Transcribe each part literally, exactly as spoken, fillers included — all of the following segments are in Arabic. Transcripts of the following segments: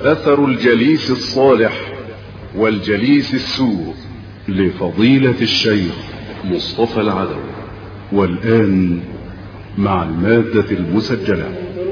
أثر الجليس الصالح والجليس السوء لفضيلة الشيخ مصطفى العدوي. والآن مع المادة المسجلة.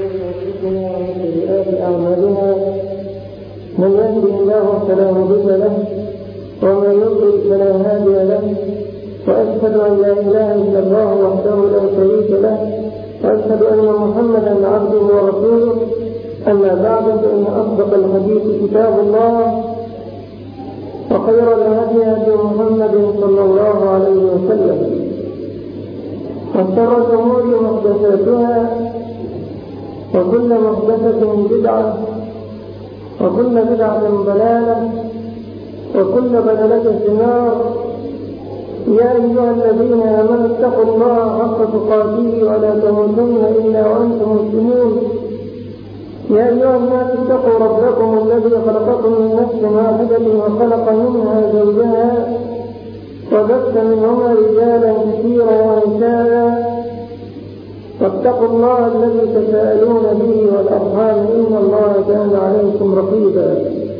من يهده الله فلا مضل له ومن يضلل فلا هادي له، وأشهد أن لا إله إلا الله وحده لا شريك له، وأشهد أن محمدا عبده ورسوله. أما بعد، فإن أصدق الحديث كتاب الله، وخير الهدي هدي محمد صلى الله عليه وسلم، وشر الأمور محدثاتها، وكل محدثة بدعة، وكل بدعة ضلالة، وكل ضلالة في النار. يا أيها الذين آمنوا اتقوا الله حق تقاته ولا تموتن إلا وأنتم مسلمون. يا أيها الناس اتقوا ربكم الذي خلقكم من نفس واحدة وخلق منها زوجها وبث منهما رجالا كثيرا ونساء، واتقوا الله الذي تساءلون به والأرحام إن الله كان عليكم رقيبا.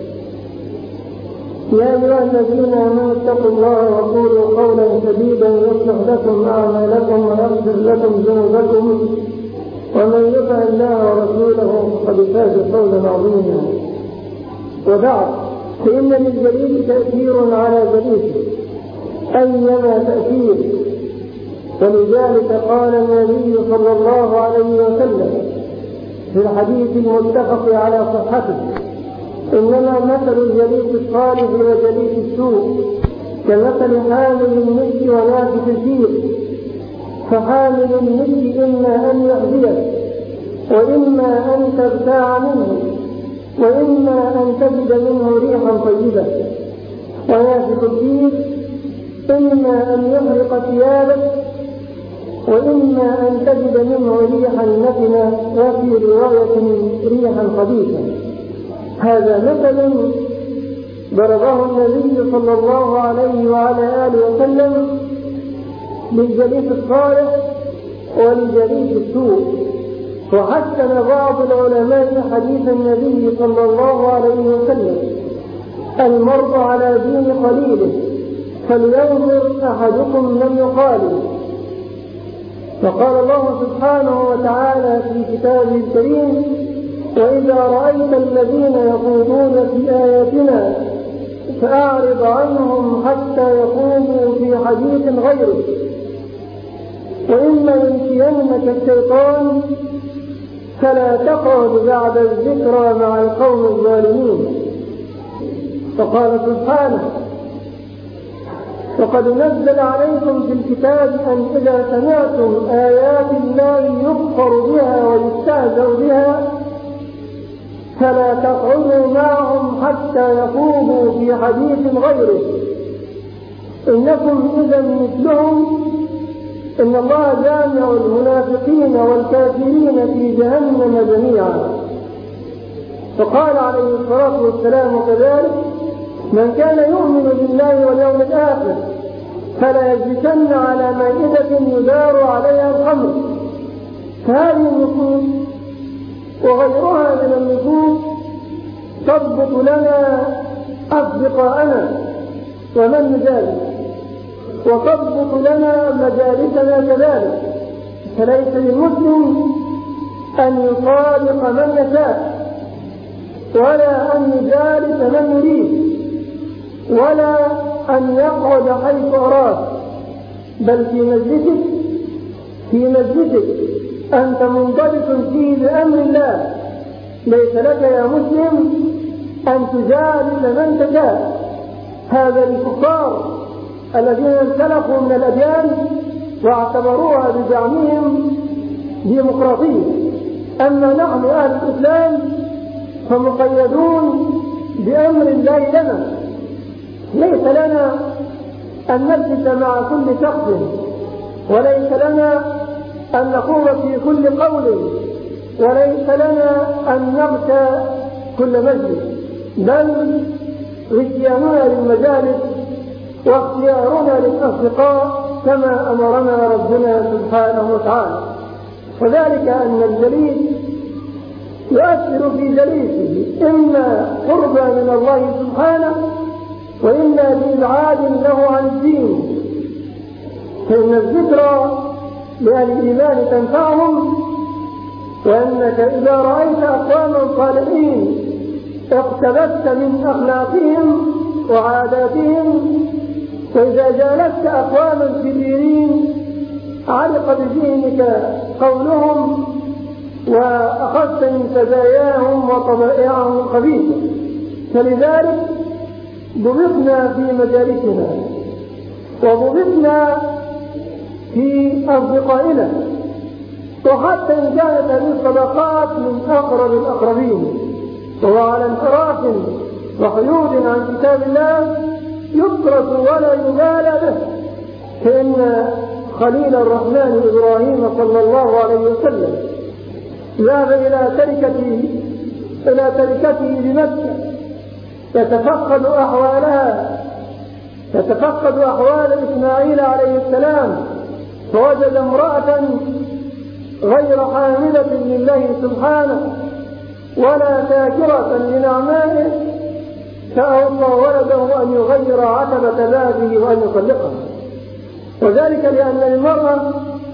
يا أيها الذين آمنوا اتقوا الله وقولوا قولا سديدا يصلح لكم أعمالكم ويغفر لكم ذنوبكم، ومن يطع الله ورسوله فقد فاز فوزا عظيما. وبعد، فإن للجليل تأثير على جليسه أيما تأثير، ولذلك قال النبي صلى الله عليه وسلم في الحديث المتفق على صحته: إنما مثل الجليس الصالح وجليس السوء كمثل حامل المسك ونافخ الفير، فحامل المسك إما أن يحذيه، وإما أن تبتاع منه، وإما أن تجد منه ريحا طيبة، ونافخ الفير إما أن يحرق ثيابك، وإما أن تجد منه ريحا نتنة، وفي رواية ريحا خبيثة. هذا مثل ضربه النبي صلى الله عليه وعلى آله وسلم للجليس الصالح ولجليس السوء. وحسن بعض العلماء حديث النبي صلى الله عليه وسلم: المرء على دين خليله فلينظر أحدكم من يخالف. وقال الله سبحانه وتعالى في كتابه الكريم: وإذا رأيت الذين يخوضون في آياتنا فأعرض عنهم حتى يخوضوا في حديث غيره، وإما ينسينك الشيطان فلا تقعد بعد الذكرى مع القوم الظالمين. فقال سبحانه: وقد نزل عليكم في الكتاب أن إذا سمعتم آيات الله يكفر بها ويستهزأ بها فلا تقعدوا معهم حتى يخوضوا في حديث غيره، إنكم إذا مثلهم، إن الله جامع المنافقين والكافرين في جهنم جميعا. فقال عليه الصلاة والسلام كذلك: من كان يؤمن بالله واليوم الآخر فلا يجلسن على مائدة يدار عليها الخمر. فهذه النصوص وغيرها من النصوص تضبط لنا أصدقاءنا ومن ذلك، وتضبط لنا مجالسنا كذلك. فليس للمسلم أن يصادق من يشاء، ولا أن يجالس من يريد، ولا أن يقعد حيث أراد، بل في مجلسك في مجلسك أنت منضبط فيه بأمر الله. ليس لك يا مسلم أن تجالس من تشاء. هذا الكفار الذين انسلخوا من الأديان واعتبروها بزعمهم ديمقراطية. أما نحن أهل الإسلام فمقيدون بأمر الله لنا. ليس لنا أن نجلس مع كل شخص، وليس لنا أن نقوم في كل قول، وليس لنا أن نغشى كل مجلس، بل غشياننا للمجالس واختيارنا للأصدقاء كما أمرنا ربنا سبحانه وتعالى. وذلك أن الجليس يؤثر في جليسه إما قربى من الله سبحانه، وإما بإبعاد له عن الدين. فإن الذكرى لأهل الإيمان تنفعهم، وأنك إذا رأيت أقواما صالحين اقتبست من أخلاقهم وعاداتهم، وإذا جالست أقواما كبيرين علق بذهنك قولهم وأخذت من سجاياهم وطبائعهم الخبيثة. فلذلك ضبطنا في مجالسنا وضبطنا في أصدقائنا، وحتى إن كانت هذه الصداقات من أقرب الأقربين وهو على انحراف وحيود عن كتاب الله يترك ولا يبالى به. فإن خليل الرحمن إبراهيم صلى الله عليه وسلم ذهب إلى تركته إلى تركته بمكة يتفقد أحوالها يتفقد أحوال إسماعيل عليه السلام، فوجد امرأة غير حاملة لله سبحانه ولا شاكرة لنعمائه، فأوصى ولده أن يغير عتبة بابه وأن يطلقها. وذلك لأن للمرأة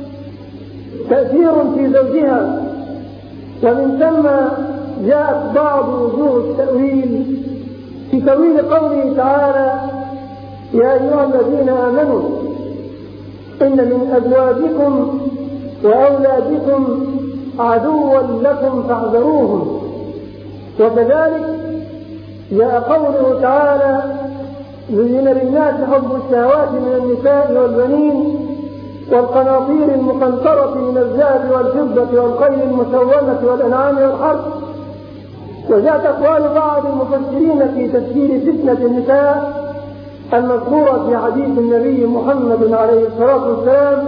تأثير في زوجها، ومن ثم جاءت بعض وجوه التأويل في تأويل قوله تعالى: يا أيها الذين آمنوا إن من أزواجكم وأولادكم عدوا لكم فاحذروهم. وكذلك جاء قوله تعالى: زين للناس حب الشهوات من النساء والبنين والقناطير المقنطرة من الذهب والفضة والخيل المسومة والأنعام والحرث. وجاءت أقوال بعض المفسرين في تفسير فتنة النساء المذكورة في حديث النبي محمد عليه الصلاة والسلام: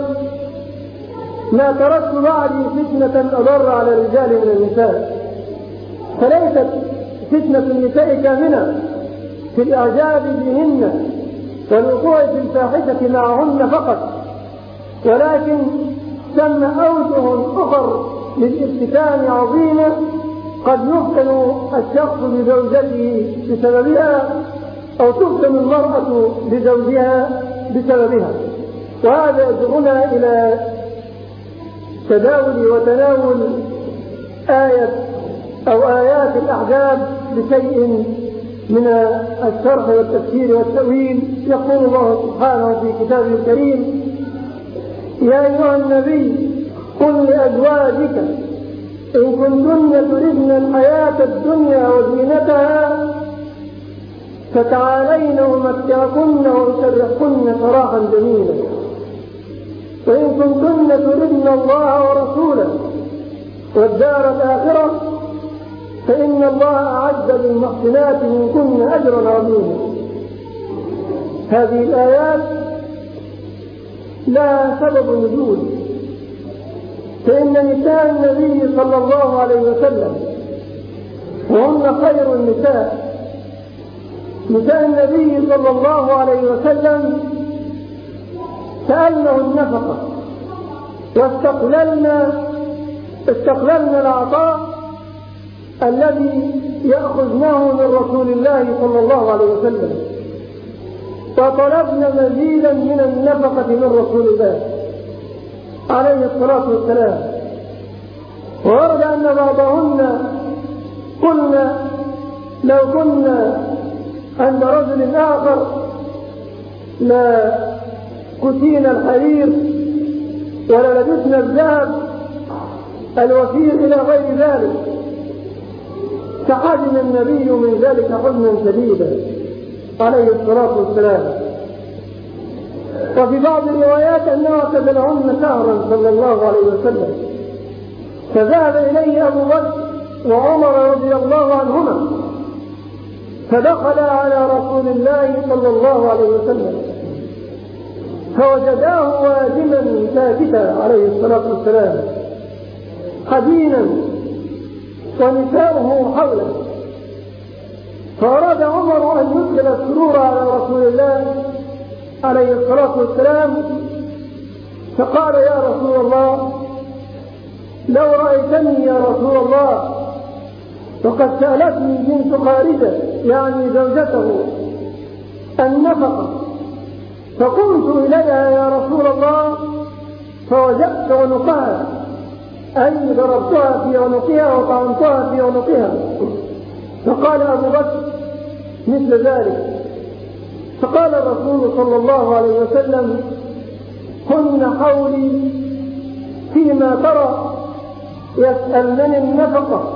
ما تركت بعدي فتنة أضر على الرجال من النساء. فليست فتنة النساء كامنة في الإعجاب بهن والوقوع في الفاحشة معهن فقط، ولكن ثم أوجه أخر للافتتان عظيمة قد يفتن الشخص بزوجته بسببها، أو تفتن المرأة بزوجها بسببها. وهذا يدعونا إلى تداول وتناول آية أو آيات الأحزاب بشيء من الشرح والتفسير والتأويل. يقول الله سبحانه في كتابه الكريم: يا أيها النبي قل لأزواجك إن كنتن تردن الحياة الدنيا وزينتها فتعالين أمتعكن وأسرحكن سراحا جميلا، وإن كنتن تردن الله ورسوله والدار الآخرة فإن الله أعد للمحسنات منكن أجرا عظيما. هذه الآيات لها سبب نزول، فإن نساء النبي صلى الله عليه وسلم وهن خير النساء، نساء النبي صلى الله عليه وسلم سألنه النفقة واستقللنا استقللنا العطاء الذي يأخذناه من رسول الله صلى الله عليه وسلم، وطلبنا مزيدا من النفقة من رسول الله عليه الصلاة والسلام. وورد أن بعضهن قلنا لو كنا عند رجل آخر لا كسينا الحرير ولا لبسنا الذهب الوفير إلى غير ذلك، فحزن النبي من ذلك حزنا شديدا عليه الصلاة والسلام. وفي بعض الروايات أنه اعتزلهن شهرا صلى الله عليه وسلم، فذهب إليه أبو بكر وعمر رضي الله عنهما فدخل على رسول الله صلى الله عليه وسلم فوجداه واجما ساكتا عليه الصلاة والسلام حزينا ونساؤه حوله، فأراد عمر أن يدخل السرور على رسول الله عليه الصلاة والسلام، فقال: يا رسول الله، لو رأيتني يا رسول الله وقد سألتني بنت خارجة يعني زوجته النفقة، فقمت إليها يا رسول الله فوجدت عنقها، أي ضربتها في عنقها وطعنتها في عنقها. فقال أبو بكر مثل ذلك. فقال الرسول صلى الله عليه وسلم: كن حولي فيما ترى يسألنني النفقة.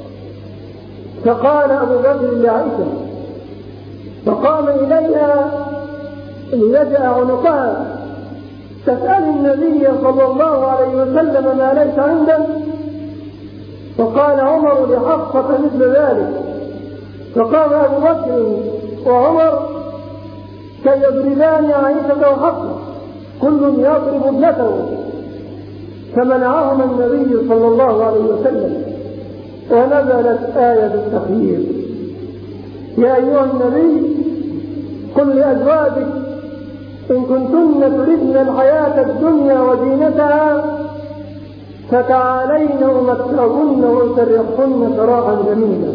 فقال أبو بكر لعائشة، فقام إليها ليجأ عنقها: تسأل النبي صلى الله عليه وسلم ما ليس عنده؟ وقال عمر لحفصة مثل ذلك. فقام أبو بكر وعمر كي يضربان عائشة وحفصة، كل يضرب ابنته، فمنعهما النبي صلى الله عليه وسلم، ونزلت آية التخيير: يا أيها النبي قل لأزواجك إن كنتن تردن الحياة الدنيا وزينتها فتعالين أمتعكن وأسرحكن سراحا جميلا.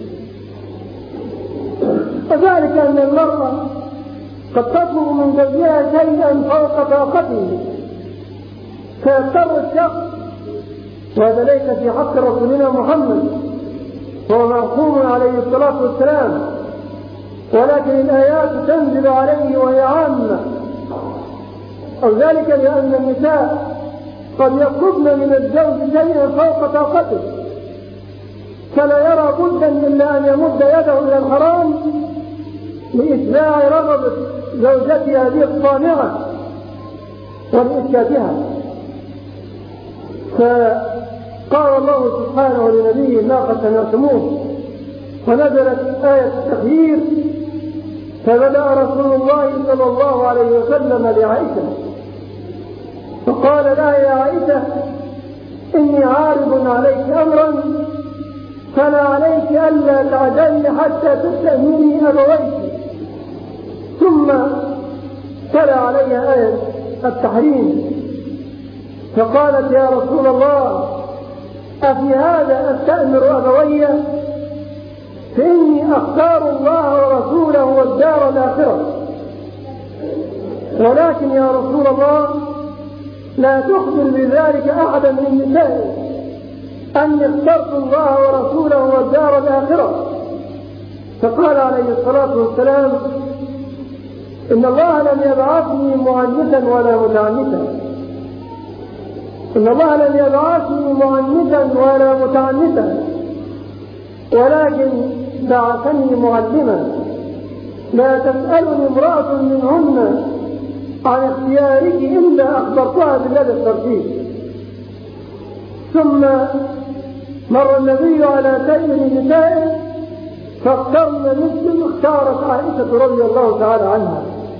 وذلك أن المرأة قد تطلب من زوجها شيئا فوق طاقته فيضطر الشخص، وهذا ليس في حق رسولنا محمد وهو معصوم عليه الصلاة والسلام، ولكن الآيات تنزل عليه وهي عامة. أو ذلك لأن النساء قد يطلبن من الزوج شيئا فوق طاقته، فلا يرى بدا إلا أن يمد يده إلى الحرام لإشباع رغبة زوجته هذه الصانعة ولإسكاتها. فقال الله سبحانه لنبيه ما قد سمعتموه، ونزلت آية التخيير. فبدأ رسول الله صلى الله عليه وسلم لعائشة فقال لها: يا عائشة إني عارض عليك أمرا فلا عليك ألا تعجلي حتى تستأمني أبويك. ثم تلا عليها آية التحريم، فقالت: يا رسول الله أفي هذا أستأمر أبوي؟ فإني أختار الله ورسوله والدار الآخرة. ولكن يا رسول الله لا تخبر بذلك أحدا من نسائك أني اخترت الله ورسوله والدار الآخرة. فقال عليه الصلاة والسلام: إن الله لم يبعثني معنتا ولا متعنتا، إن الله لم يبعثني معنتا ولا متعنتا، ولكن بعثني معلما. لا تسألني امرأة منهن عن اختيارك إلا أخبرتها بالذي اخترتيه. ثم مر النبي على سائر نسائه فاخترن مثل اختارت عائشة رضي الله تعالى عنها.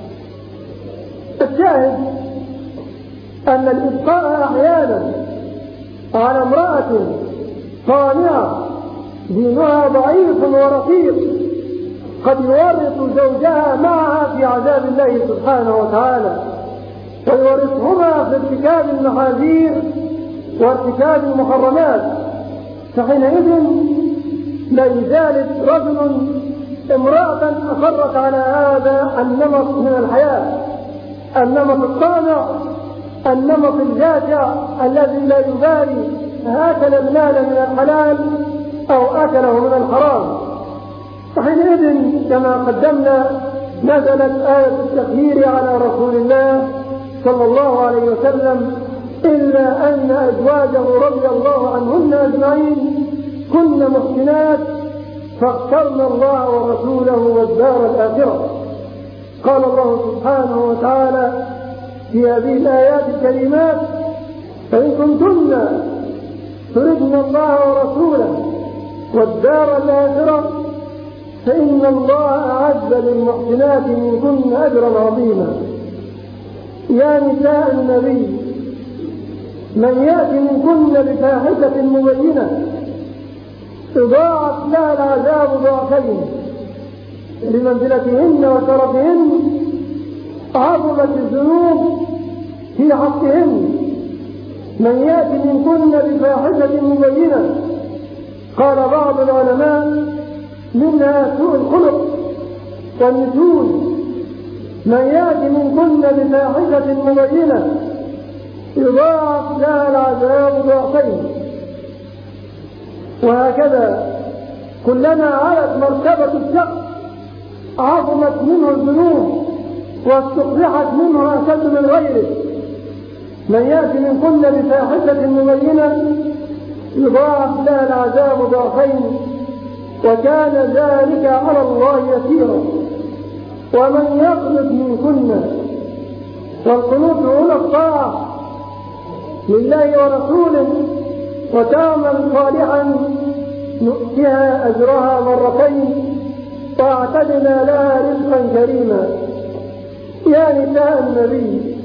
الشاهد أن الإبقاء أحيانا على امرأة صانعة دينها ضعيف ورقيق قد يورط زوجها معها في عذاب الله سبحانه وتعالى، ويورطهما في ارتكاب المحاذير وارتكاب المحرمات. فحينئذ لا يجالس رجل امرأة أصرت على هذا النمط من الحياة، النمط الطامع، النمط الجاشع الذي لا يبالي أكل المال من الحلال أو أكله من الحرام. فحينئذ كما قدمنا نزلت آية التخيير على رسول الله صلى الله عليه وسلم، إلا أن أزواجه رضي الله عنهن أجمعين كن محسنات فاخترن الله ورسوله والدار الآخرة. قال الله سبحانه وتعالى في هذه الآيات الكريمات: فإن كنتن تردن الله ورسوله والدار الآخرة فإن الله أعد للمحسنات منكن أجرا عظيما. يا نساء النبي من يأتي منكن بفاحشة مبينة يضاعف لها العذاب ضعفين لمنزلتهن وشرفهن، عظمت الذنوب في حقهن. من يأتي منكن بفاحشة مبينة قال بعض العلماء منها سوء الخلق والنشوز، من يأتي منكن بفاحشة مبينة يضاعف لها العذاب ضعفين. وهكذا كلما علت مرتبة الشخص عظمت منه الذنوب واستقبحت منه أشد من غيره. من يأتي منكن بفاحشة مبينة يضاعف لها العذاب ضعفين وكان ذلك على الله يسيرا. ومن يقنط منكن، والقنوط هنا الطاعة لله ورسوله وتعمل صالحا نؤتها أجرها مرتين واعتدنا لها رزقا كريما. يا نساء النبي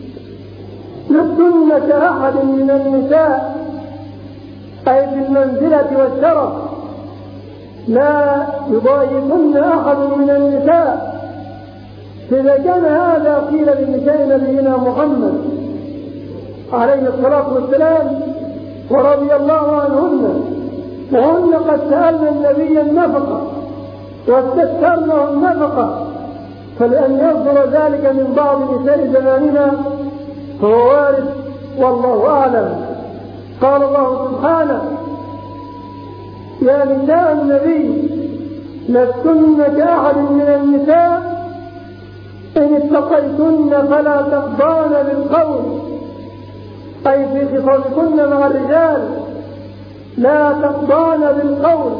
لستن كأحد من النساء، أي في المنزلة والشرف لا يضايقن أحد من النساء. إذا كان هذا قيل لنساء نبينا محمد عليه الصلاة والسلام ورضي الله عنهن، وهن قد سألن النبي النفقة واستكثرنه النفقة، فلأن يصدر ذلك من بعض نساء زماننا فهو وارد والله أعلم. قال الله سبحانه: يا نساء النبي لستن كأحد من النساء إن اتقيتن فلا تخضعن بالقول، أي في خطابكن مع الرجال لا تخضعن بالقول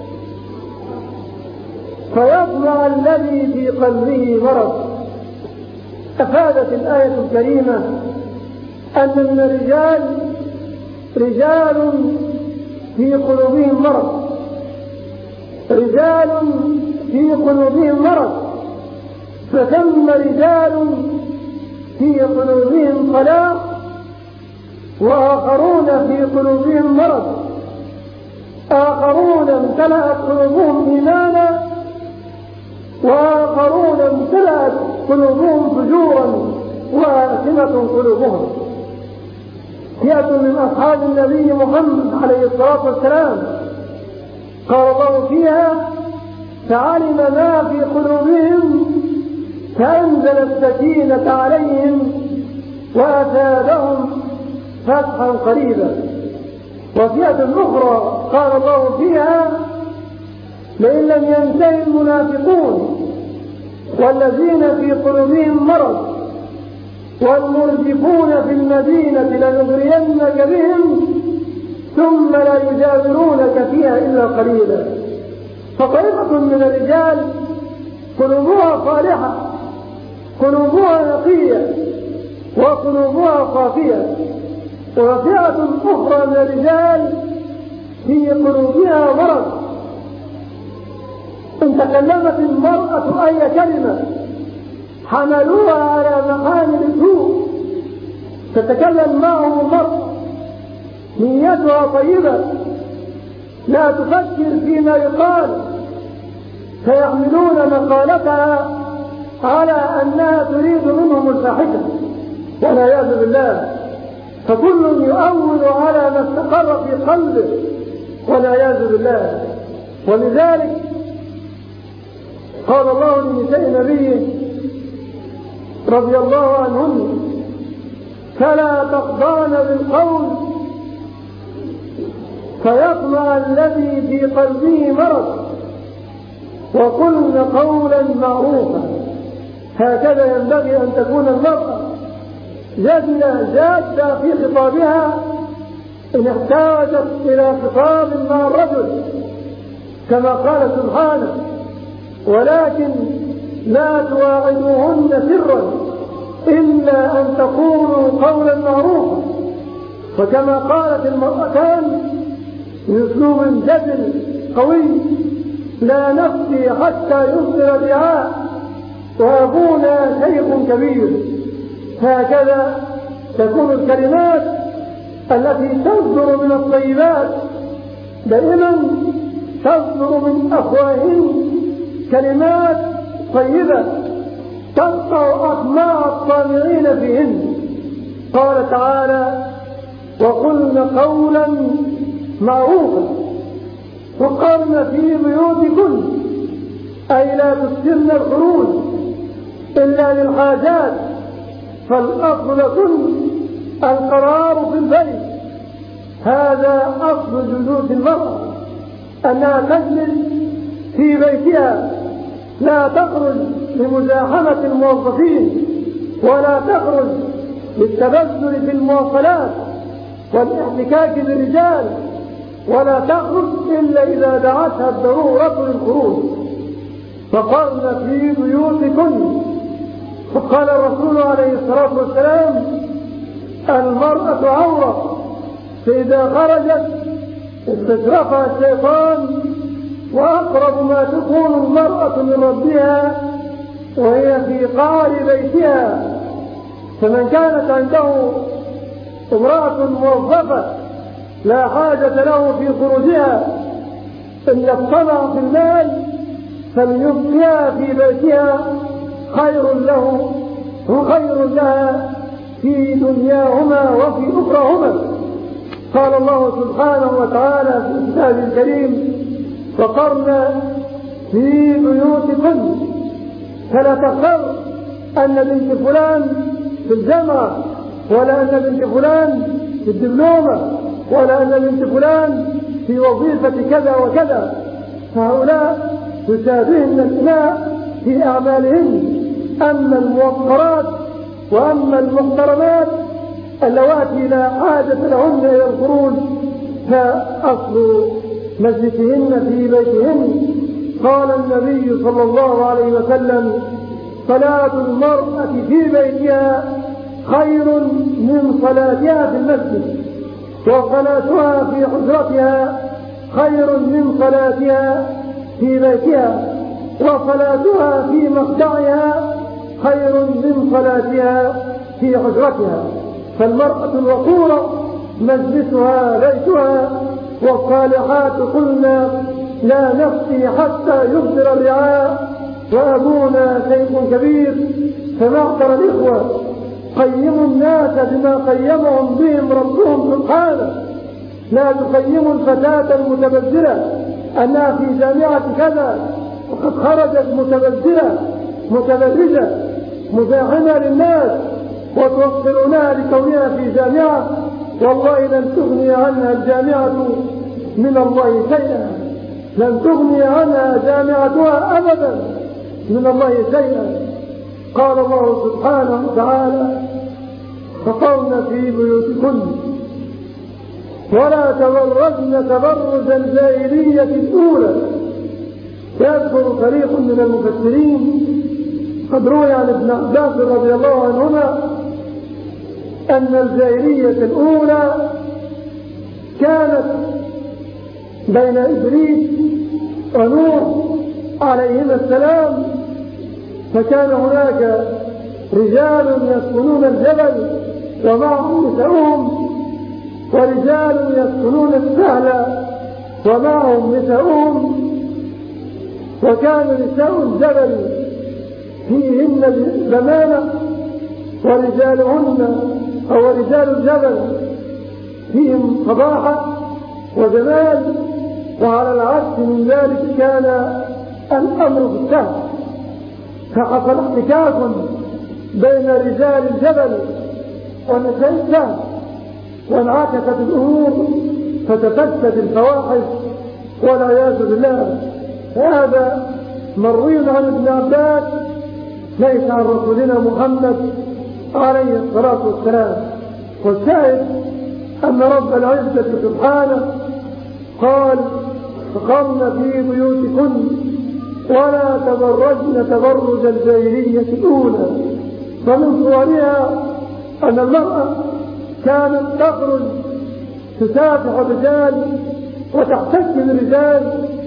فيطمع الذي في قلبه مرض. أفادت الآية الكريمة أن من الرجال رجال في قلوبهم مرض، رجال في قلوبهم مرض، فثم رجال في قلوبهم صلاح وآخرون في قلوبهم مرض، آخرون امتلأت قلوبهم إيمانا وآخرون امتلأت قلوبهم فجورا وآثمة قلوبهم. فئة من أصحاب النبي محمد عليه الصلاة والسلام قال الله فيها: فعلم ما في قلوبهم فأنزل السكينة عليهم وأثابهم فتحا قريبا. وفئة أخرى قال الله فيها: لئن لم ينتهي المنافقون والذين في قلوبهم مرض والمرجفون في المدينة لنغرينك بهم ثم لا يجاورونك فيها إلا قليلا. فطائفة من الرجال قلوبها صالحة، قلوبها نقية وقلوبها صافية، وفئة أخرى من الرجال في قلوبها مرض. إن تكلمت المرأة أي كلمة حملوها على محامل السوء، تتكلم معه المرأة نيتها طيبة لا تفكر فيما يقال، فيحملون مقالتها على أنها تريد منهم الفاحشة والعياذ بالله، فكل يؤول على ما استقر في قلبه والعياذ بالله. ولذلك قال الله لنساء نبيه رضي الله عنهن: فلا تخضعن بالقول فيطمع الذي في قلبه مرض وقلن قولا معروفا. هكذا ينبغي أن تكون المرأة جادة جادة في خطابها إن احتاجت إلى خطاب مع الرجل، كما قال سبحانه: ولكن لا تواعدوهن سرا إلا أن تقولوا قولا معروفا. وكما قالت المرأتان بأسلوب جدل قوي: لا نفسي حتى يصدر دعاء وأبونا شيخ كبير. هكذا تكون الكلمات التي تصدر من الطيبات دائما تصدر من أفواههم كلمات طيبة تقطع أطماع الطامعين فيهن. قال تعالى: وقلن قولا معروفا. وقرن في بيوتكن أي لا تكثرن الخروج إلا للحاجات، فالأصل لكن القرار في البيت. هذا أصل جلوس المرأة، أنها تجلس في بيتها، لا تخرج لمزاحمة الموظفين، ولا تخرج للتبذل في المواصلات والاحتكاك بالرجال، ولا تخرج إلا إذا دعتها الضرورة للخروج. فقرن في بيوتكن. فقال الرسول عليه الصلاة والسلام: المرأة عورة، فإذا خرجت استشرفها الشيطان، وأقرب ما تكون المرأة من ربها وهي في قعر بيتها. فمن كانت عنده امرأة موظفة لا حاجة له في خروجها إلا الطمع في المال، فليبقيها في بيتها خير له وخير لها في دنياهما وفي أخراهما. قال الله سبحانه وتعالى في كتابه الكريم: وقرن في بيوتكن. فلا تغتر أن بنت فلان في الجامعة، ولا أن بنت فلان في الدبلومة، ولا أن بنت فلان في وظيفة كذا وكذا. فهؤلاء يشابهن الإناء في أعمالهن. أما الموقرات وأما المحترمات اللواتي لا حاجة لهن إلى الخروج فأصل مجلسهن في بيتهن. قال النبي صلى الله عليه وسلم: صلاة المرأة في بيتها خير من صلاتها في المسجد، وصلاتها في حجرتها خير من صلاتها في بيتها، وصلاتها في مخدعها خير من صلاتها في حجرتها. فالمرأة الوقورة مجلسها بيتها، والصالحات قلنا لا نفسي حتى يبصر الرعاء، وأبونا شيخ كبير. فمعشر الإخوة، قيموا الناس بما قيمهم بهم ربهم سبحانه. لا تقيموا الفتاة المتبذلة أنها في جامعة كذا وقد خرجت متبذلة متبرجة مزاحمة للناس، وتوصلونها لكونها في جامعة. والله لن تغني عنها الجامعة من الله شيئا، لن تغني عنها جامعتها أبدا من الله شيئا. قال الله سبحانه وتعالى: فقرن في بيوتكن ولا تبرجن تبرج الجاهلية الأولى. يذكر فريق من المفسرين قد روي عن ابن عباس رضي الله عنهما أن الجاهلية الأولى كانت بين إبليس ونوح عليهما السلام، فكان هناك رجال يسكنون الجبل ومعهم نساؤهم، ورجال يسكنون السهل ومعهم نساؤهم. وكان نساء الجبل فيهن زمانة، ورجالهن أو رجال الجبل فيهم فضاحة وجمال. وعلى العكس من ذلك كان الأمر في السهل، فحصل احتكاك بين رجال الجبل ونساء السهل، وانعكست الأمور فتفتت الفواحش والعياذ بالله. هذا مروي عن ابن عباس ليس عن رسولنا محمد عليه الصلاة والسلام. والشاهد أن رب العزة سبحانه قال: فقرن في بيوتكن ولا تبرجن تبرج الجاهلية الأولى. فمن صورها أن المرأة كانت تخرج تسافح الرجال وتحتك بالرجال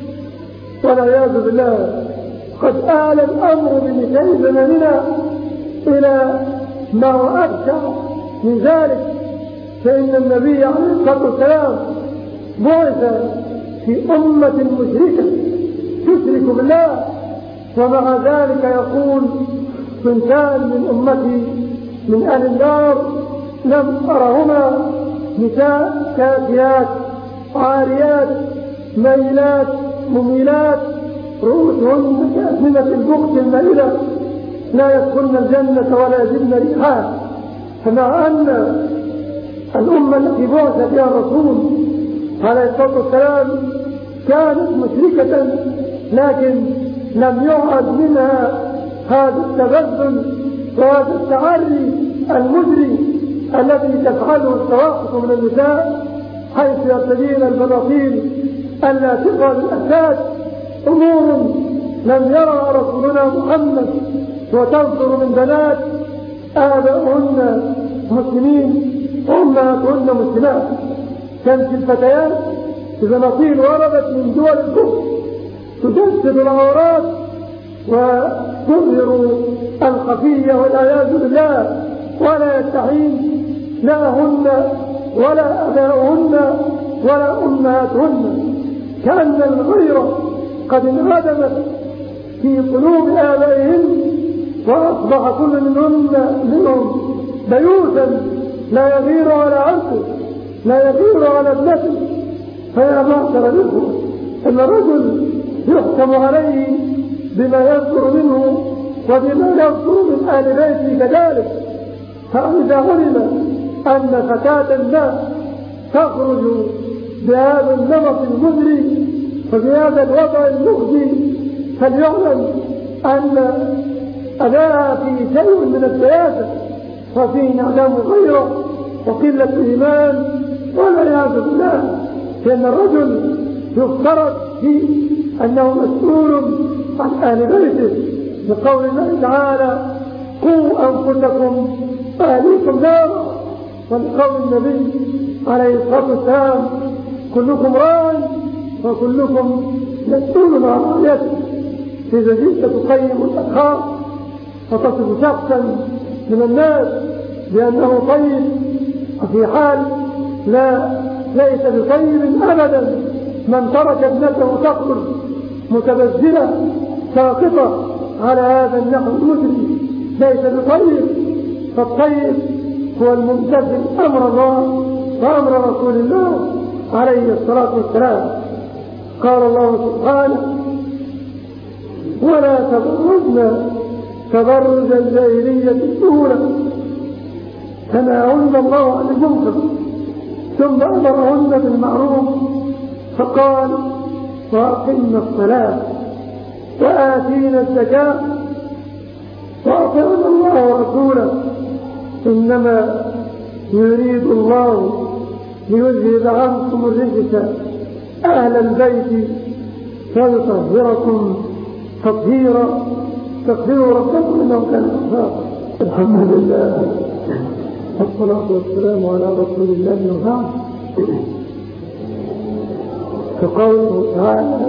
والعياذ بالله. قد آل الأمر بنساء زماننا إلى ما هو أبشع من ذلك، فإن النبي عليه الصلاة والسلام بعث في أمة مشركة تشرك بالله، ومع ذلك يقول: صنفان من أمتي من أهل النار لم أرهما، نساء كاسيات عاريات ميلات مميلات رؤوسهن كأسنمة البخت المائلة لا يدخلن الجنة ولا يجدن ريحها. فمع أن الأمة التي بعث فيها الرسول عليه الصلاة والسلام كانت مشركة، لكن لم يعد منها هذا التبذل وهذا التعري المجري الذي تفعله السواقط من النساء، حيث يرتدين البناطيل اللاتقة بالأساس، أمور لم يرى رسولنا محمد، وتنظر من بنات آباؤهن مسلمين وأمهاتهن مسلمات. كانت الفتيات ببناطيل وردت من دول الكفر تجسد العورات وتظهر الخفية والعياذ بالله، ولا يستحين لا هن ولا أباؤهن ولا أمهاتهن. كأن الغيرة قد انهدمت في قلوب آبائهن، وأصبح كل منهن منهم بيوتا لا يغير على عبده لا يغير على ابنته. فيا معشر الإخوة، أن الرجل يحكم عليه بما يصدر منه وبما يصدر من آل بيته كذلك. فإذا علم أن فتاة ما تخرج بهذا النمط المزري وبهذا الوضع المخزي، فليعلم أن أداها في شيء من السياسة وفيه انعدام غيره وقلة إيمان والعياذ بالله. لأن الرجل يفترض فيه أنه مسؤول عن أهل بيته، بقول الله تعالى: قوا أنفسكم وأهليكم نارا، ولقول النبي عليه الصلاة والسلام: كلكم راع وكلكم مسؤول عن رعيته. إذا جئت تقيم الأشخاص وتصف شخصا من الناس بأنه طيب، وفي حال لا ليس بطيب أبدا من ترك ابنته تخرج متبذلة ساقطة على هذا النحو المجري، ليس بطيب. فالطيب هو الممتثل أمر الله وأمر رسول الله عليه الصلاة والسلام. قال الله سبحانه: ولا تبرجن تبرج الجاهلية الأولى فنهاهن الله عن المنكر ثم أمرهن بالمعروف فقال: وأقمنا الصلاة وآتينا الزكاة وأطعنا الله ورسوله إنما يريد الله ليذهب عنكم الرجس أهل البيت ويطهركم تطهيرا. تغفروا ربكم إنه كان غفارا. الحمد لله والصلاة والسلام على رسول الله وبعد. فقوله تعالى: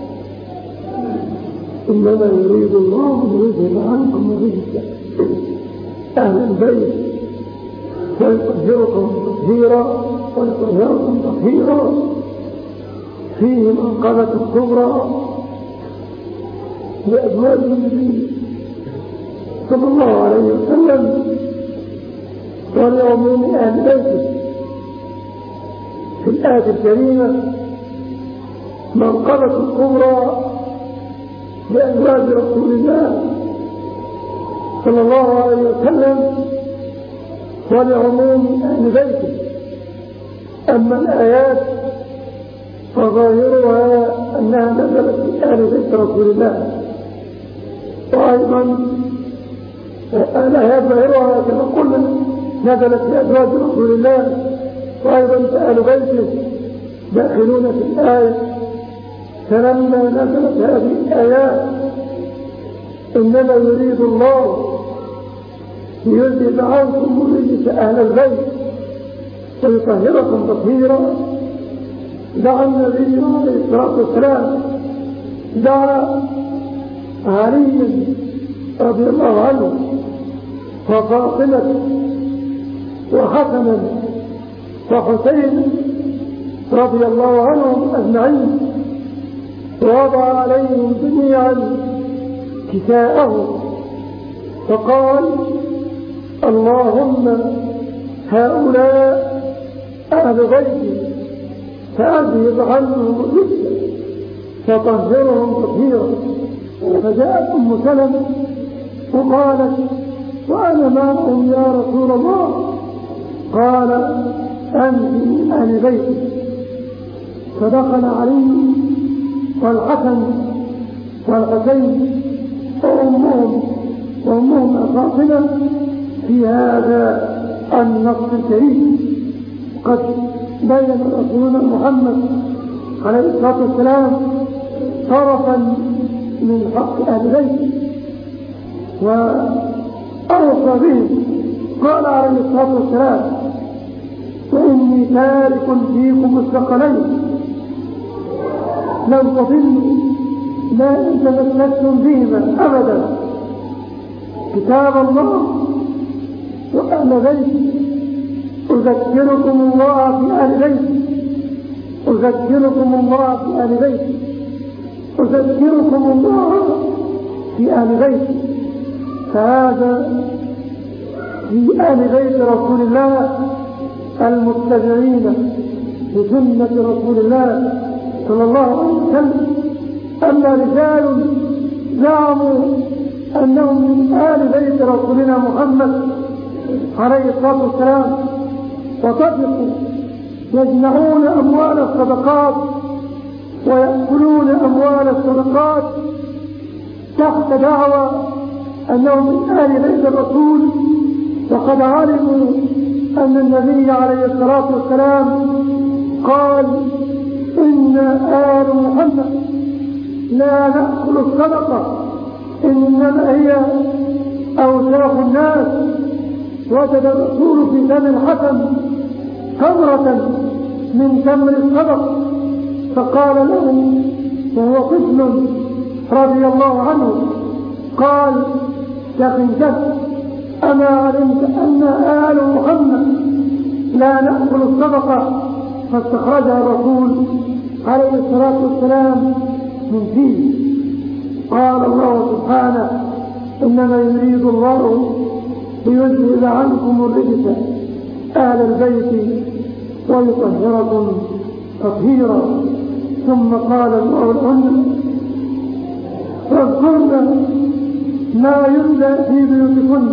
إنما يريد الله ليذهب عنكم الرجس أهل البيت ويطهركم تطهيرا ويطهركم تطهيرا. فيه منقبة الكبرى لأزواج النبي صلى الله عليه وسلم ولعموم أهل بيته. في الآية الكريمة منقبة الكبرى لأزواج رسول الله صلى الله عليه وسلم ولعموم أهل بيته. أما الآيات فظاهرها أنها نزلت في أهل بيت رسول الله، وأيضا الآيات ظاهرها كما قلنا نزلت في أزواج رسول الله، وأيضا في أهل بيته داخلون في الآية. فلما نزلت هذه الآيات إنما يريد الله ليذهب عنكم الرجس أهل البيت ويطهركم تطهيرا، دعا النبي عليه الصلاة والسلام دعا علي رضي الله عنه وفاطمة وحسنا وحسين رضي الله عنهم أجمعين، ووضع عليهم جميعا كساءه فقال: اللهم هؤلاء أهل بيتي فأذهب عنهم الرجس فطهرهم تطهيرا. فجاءت أم سلمة وقالت وأنا معهم يا رسول الله. قال أنت من أهل بيتي. فدخل علي والحسن والحسين وأمهم وأمهم فاطمة في هذا النص الكريم. قد بين رسولنا محمد عليه الصلاة والسلام طرفا من حق أهل بيته وأوصى بهم. قال عليه الصلاة والسلام وإني تارك فيكم الثقلين لن تضلوا ما إن تمسكتم بهما أبدا كتاب الله وأهل بيتي. أذكركم الله في أهل بيتي أذكركم الله في أهل بيتي أذكركم الله في أهل بيتي. فهذا في أهل بيت رسول الله المتبعين لسنة رسول الله صلى الله عليه وسلم. أما رجال زعموا أنهم من آل بيت رسولنا محمد عليه الصلاة والسلام وصدقوا يجمعون أموال الصدقات ويأكلون أموال الصدقات تحت دعوى أنهم من آل بيت الرسول، وقد علموا أن النبي عليه الصلاة والسلام قال إن آل محمد لا نأكل الصدقة إنما هي أوساخ الناس. وجد الرسول في دم الحسن تمرة من تمر الصدق فقال له وهو طفل رضي الله عنه قال يا خنجة أما علمت أن آل محمد لا نأكل الصدقة؟ فاستخرجها الرسول عليه الصلاة والسلام من فيه. قال الله سبحانه إنما يريد الله ليذهب عنكم الرجس أهل البيت ويطهركم تطهيرا. ثم قال الله لهن واذكرن ما يتلى في بيوتكن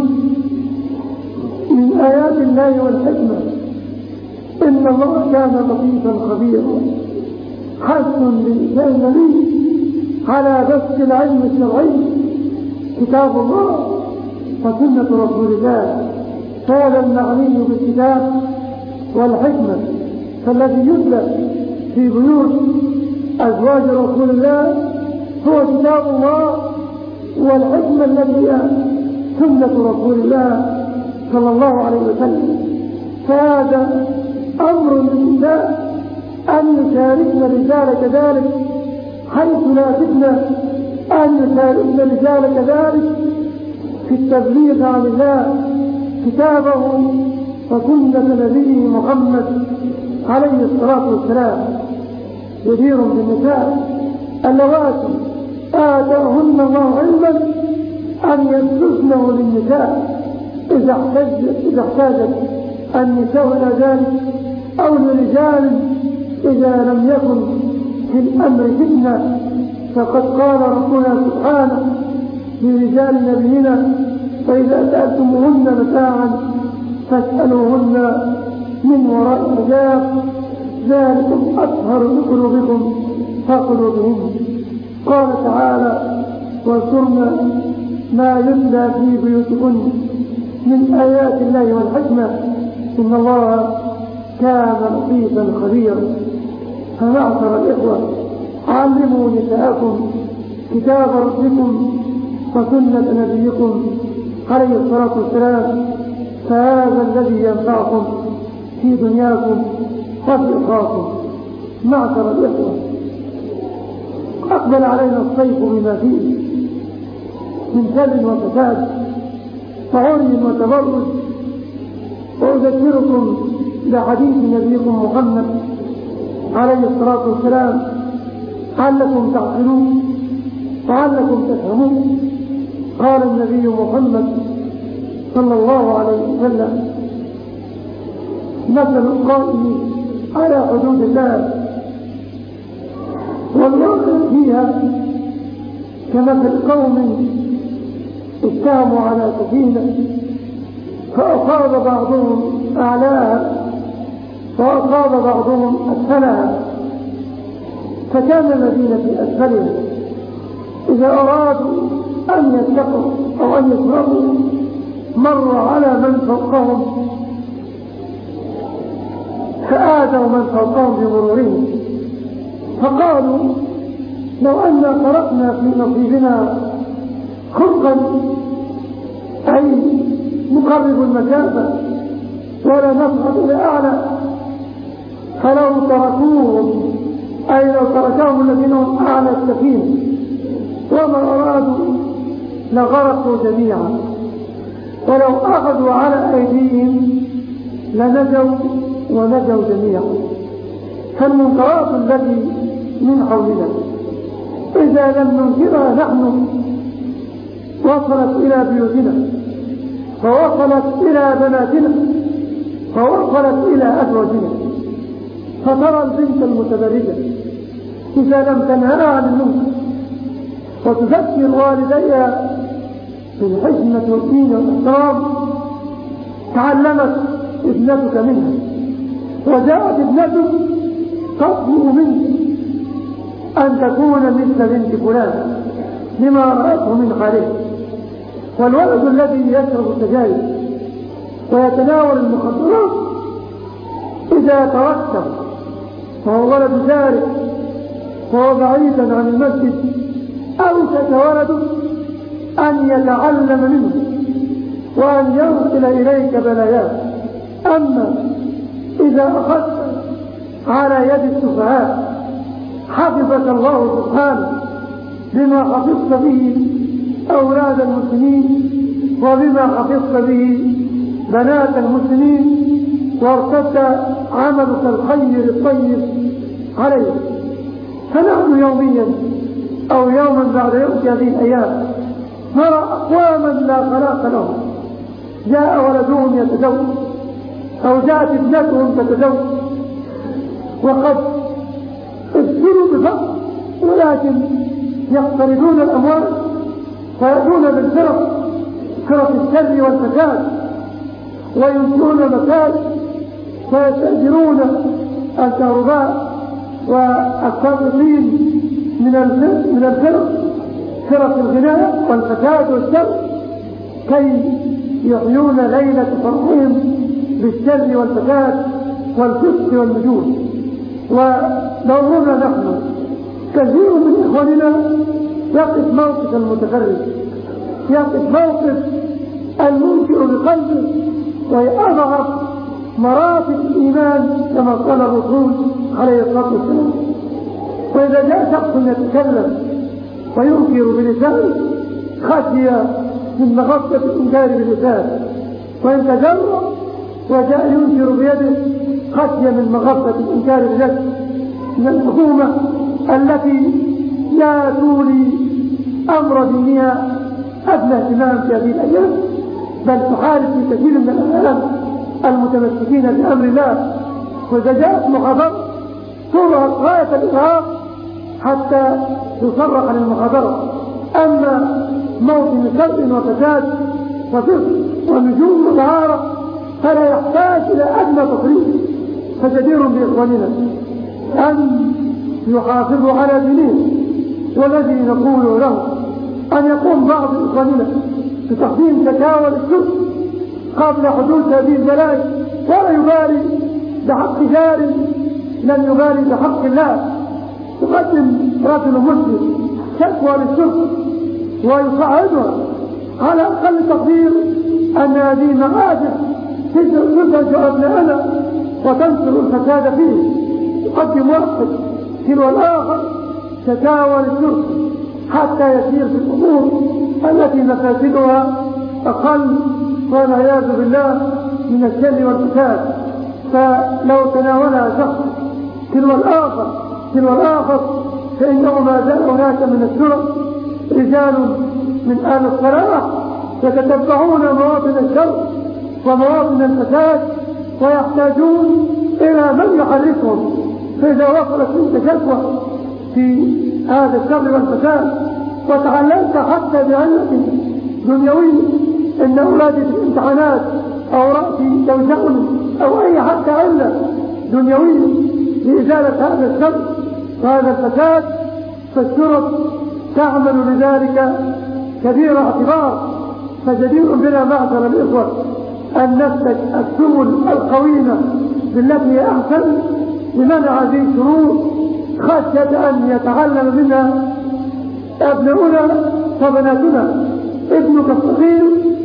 من آيات الله والحكمة إن الله كان لطيفا خبيرا. حث للإنسان النبي على بث العلم الشرعي كتاب الله وسنة رسول الله. هذا المعني بالكتاب والحكمة فالذي يتلى في بيوت أزواج رسول الله هو كتاب الله والحكمة التي هي سنة رسول الله صلى الله عليه وسلم. فهذا أمر للنساء أن يشاركن الرجال كذلك حيث لا فتنة، أن يشاركن الرجال كذلك في التبليغ عن الله كتابه وسنة نبيه محمد عليه الصلاة والسلام. يدير بالنساء اللواتي آتاهن الله علما أن يدرسنه للنساء إذا احتاجت إذا احتاجت النساء إلى ذلك أو لرجال إذا لم يكن في الأمر فتنة. فقد قال ربنا سبحانه لرجال نبينا فإذا سألتموهن متاعا فاسألوهن من وراء حجاب ذلكم أطهر لقلوبكم وقلوبهن. قال تعالى واذكرن ما يتلى في بيوتكن من آيات الله والحكمة إن الله كان لطيفا خبيرا. فمعشر الإخوة علموا نساءكم كتاب ربكم وسنة نبيكم عليه الصلاة والسلام فهذا الذي ينفعكم في دنياكم وفي أخراكم. معشر الإخوة أقبل علينا الصيف بما فيه من شر وفساد وعري وتبرج. وأذكركم بحديث نبيكم محمد عليه الصلاة والسلام لعلكم تعقلون وعلكم تفهمون. قال النبي محمد صلى الله عليه وسلم مثل القائم على حدود الله والواقع فيها كمثل قوم اتهموا على سفينة فأصاب بعضهم أعلاها وأصاب بعضهم أسفلها، فكان الذين في أسفلها إذا أرادوا أن يتقوا أو أن يشربوا مر على من فوقهم فآذوا من فوقهم بمرورهم، فقالوا لو أن تركنا في نصيبنا خلقا أي مقرب المسافة ولا نصعد إلى أعلى، فلو تركوهم أي لو تركهم الذين هم أعلى السفينة وما أرادوا لغرقوا جميعا، ولو أخذوا على أيديهم لنجوا ونجوا جميعا. فالمنكرات التي من حولنا إذا لم ننكرها نحن وصلت إلى بيوتنا ووصلت إلى بناتنا ووصلت إلى أزواجنا. فترى البنت المتبرجة إذا لم تنهى عن المنكر وتذكر والديها بالحشمة والدين والاحترام تعلمت ابنتك منها، وجاءت ابنتك تطلب منك أن تكون مثل بنت فلان لما رأته من خالها. والولد الذي يشرب السجاير ويتناول المخدرات إذا تركته وهو ولد ذلك وهو بعيدا عن المسجد أوشك ولده أن يتعلم منه وأن يرسل إليك بلاياه. أما إذا أخذت على يد السفهاء حفظك الله سبحانه بما حفظت به أولاد المسلمين وبما حفظت به بنات المسلمين وارتد عملك الخير الطيب عليه. فنحن يوميا أو يوما بعد يوم في هذه الأيام نرى أقواما لا خلاق لهم جاء ولدهم يتزوج أو جاءت ابنتهم تتزوج وقد ابتلوا بفقر ولكن يقترضون الأموال ويأتون بالفرق فرق الشر والفساد وينشئون مكان ويستأجرون الكهرباء والساقطين من من الفرق فرق الغناء والفساد والشر كي يحيون ليلة فرحهم بالشر والفساد والفسق والنجوم. ودورنا نحن كثير من إخواننا يقف موقف المتفرج، يقف موقف المنكر بقلبه ويأضعف مراتب الإيمان كما قال الرسول عليه الصلاة والسلام. وإذا جاء شخص يتكلم وينكر بلسانه خشي من مغصة الإنكار بلسانه، وإن تجرأ وجاء ينكر بيده خشي من مغصة الإنكار بيده. من الحكومة التي لا تولي أمر دينها أدنى اهتمام في هذه الأيام، بل تحارب في كثير من الأعلام المتمسكين بأمر الله. وإذا جاءت محاضرة تظهر غاية الإرهاق حتى تصرح للمحاضرة. أما موطن شر وفساد وفسق ونجوم وطهارة فلا يحتاج إلى أدنى تصريح. فجدير بإخواننا أن يحافظوا على دينهم، والذي نقول له أن يقوم بعض إخواننا بتقديم شكاوى للشرطة قبل حدوث هذه البلايا، ولا يبالي بحق جار لم يبالي بحق الله. يقدم رجل مسلم شكوى للشرطة ويصعدها على أقل تقدير أن هذه مآسف تزعج أبناءنا وتنشر الفساد فيه. يقدم واحد تلو الآخر شكاوى للشرطة حتى يسير في الأمور التي مفاسدها أقل والعياذ بالله من الشر والفساد. فلو تناولها شخص تلو الآخر تلو الآخر فإنه ما زال هناك من الشرط رجال من آل الصلاح يتتبعون مواطن الشر ومواطن الفساد ويحتاجون إلى من يحركهم. فإذا وصلت منك شكوى في هذا الشر والفساد وتعلمت حتى بعلة دنيوية إن أولادي في الامتحانات أو رأسي توجعني أو أي حتى علة دنيوية لإزالة هذا الشر وهذا الفساد، فالشرط تعمل لذلك كبير اعتبار. فجدير بنا معشر الإخوة أن نسلك السبل القويمة بالتي هي أحسن لمنع هذه الشرور خشية أن يتعلم منها أبناؤنا وبناتنا. ابنك الصغير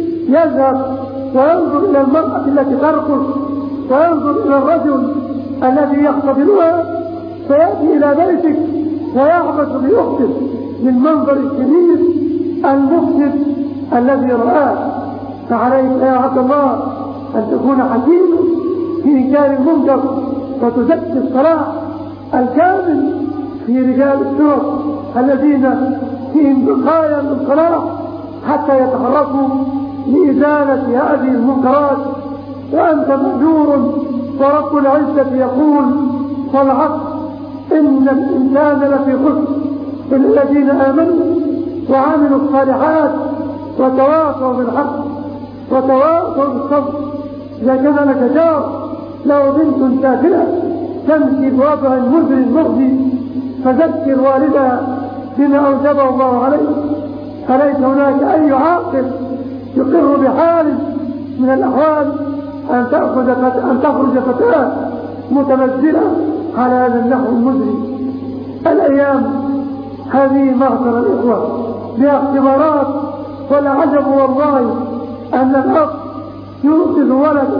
يذهب وينظر إلى المرأة التي ترقص وينظر إلى الرجل الذي يختبرها، فيأتي إلى بيتك ويعبث بأخته للمنظر الشديد المفسد الذي رآه. فعليك يا عبد الله أن تكون حكيما في إنكار المنكر وتزكي الصلاح الكامل في رجال الشرط الذين فيهم بقايا من الصلاح حتى يتحركوا لإزالة هذه المنكرات. وأنت مأجور، ورب العزة يقول والعصر إن الإنسان لفي خسر إلا الذين آمنوا وعملوا الصالحات وتواصوا بالحق وتواصوا بالصبر. إذا كان لك جار له بنت سافلة تمشي بوضع مزري مغزي فذكر والدها بما أوجبه الله عليه. فليس هناك أي عاقل يقر بحال من الأحوال أن تأخذ أن تخرج فتاة متمثلة على هذا النحو المزري. الأيام هذه معشر الإخوة باختبارات، ولا عجب والله أن الأب يوقظ ولده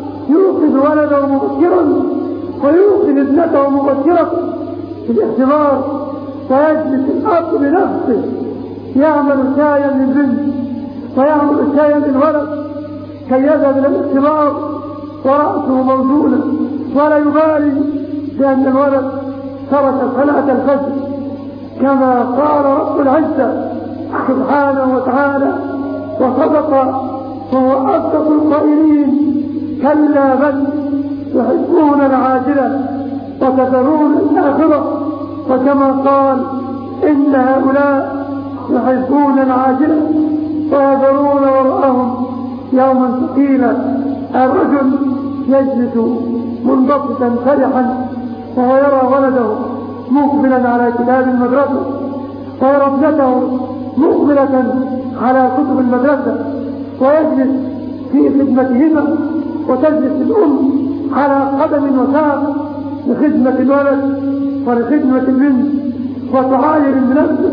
يوقظ ولده مبكرا ويوقظ ابنته مبكرا في الاختبار، فيجلس الأب بنفسه يعمل شايا للبنت ويعمل شايا للولد كي يذهب إلى الاختبار ورأسه موزونة، ولا يبالي بأن الولد ترك صلاة الفجر كما قال رب العزة سبحانه وتعالى وصدق وهو أصدق القائلين كلا بل تحبون العاجلة وتذرون الآخرة. وكما قال إن هؤلاء يحبون العاجلة ويذرون وراءهم يوما ثقيلا. الرجل يجلس منبسطا فرحا وهو يرى ولده مقبلا على كتاب المدرسة ويرى ابنته مقبلة على كتب المدرسة، ويجلس في خدمتهما، وتجلس الأم على قدم وساق لخدمة الولد ولخدمة البنت وتعاير بنفسه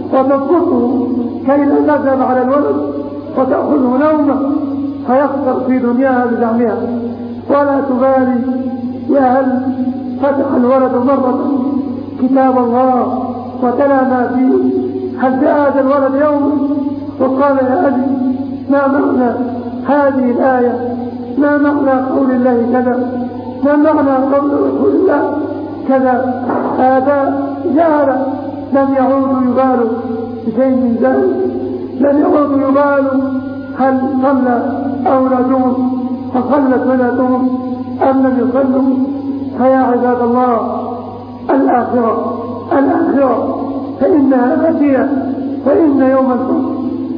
وتضبطه كي لا تذهب على الولد وتأخذه نومه فيخسر في دنياها بزعمها، ولا تبالي يا هل فتح الولد مرة كتاب الله وتلا ما فيه. هل جاء هذا الولد يوم وقال يا أبي ما معنى هذه الآية، ما معنى قول الله كذا، ما معنى قول رسول الله كذا؟ هذا جهل لم يعودوا يبالوا بشيء من ذلك، لم يعودوا يبالوا هل صلى أولادهم فصلت بناتهم أم لم يصلوا. فيا عباد الله الآخرة الآخرة فإنها آتية، فإن يوم الفصل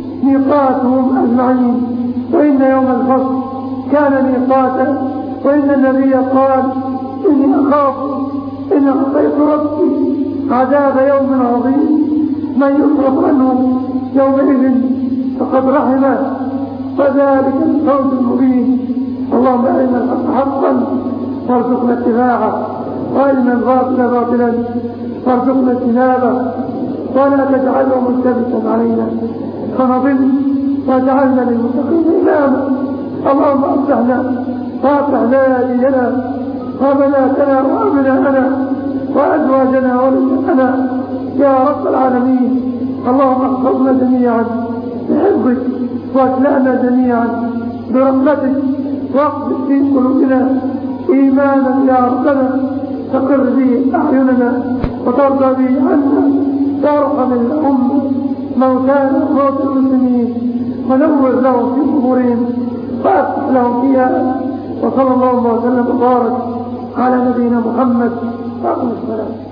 ميقاتهم أجمعين، وإن يوم الفصل كان ميقاتا. وإن النبي قال إني أخاف إن أعطيت ربي عذاب يوم عظيم من يصرف عنه يومئذ فقد رحمه، فذلك الفوز المبين. اللهم أرنا الحق حقا وارزقنا اتباعه، وأرنا الباطل باطلا وارزقنا اجتنابه، ولا تجعله ملتبسا علينا فنضل واجعلنا للمتقين إماما. اللهم أصلحنا وأصلح ذاتنا وبناتنا وأبناءنا وأزواجنا ونساءنا يا رب العالمين. اللهم احفظنا جميعا بحفظك واكلأنا جميعا برحمتك، واقبض في قلوبنا إيمانا يا ربنا تقر به أعيننا وترضى به عنا، وارحم الأمة موتانا وموتى المسلمين ونور لهم في قبورهم وأفتح لهم فيها. وصلى الله وسلم وبارك على نبينا محمد وعلى اله وصحبه.